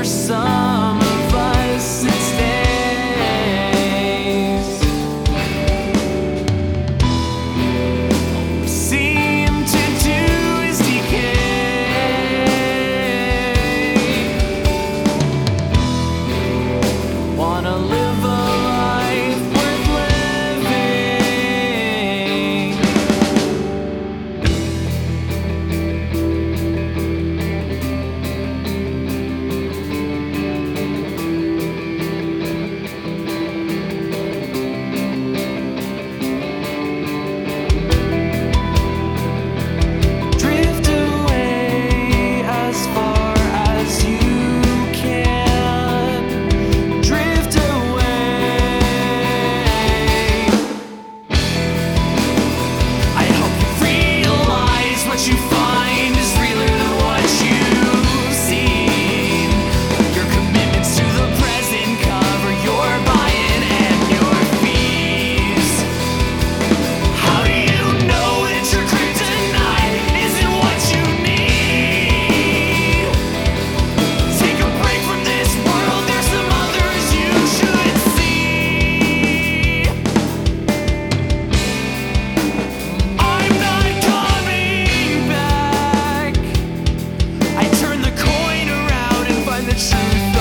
some of us it stays. All we seem to do is decay. Wanna live a life worth living. Drift away as far as you can. Drift away. I hope you realize what you find is realer than what you've seen. Your commitments to the present cover your buy-in and your fees. How do you know that your kryptonite isn't what you need? Take a break from this world, there's some others you should see. I'm not coming back. I turn the coin around and find the truth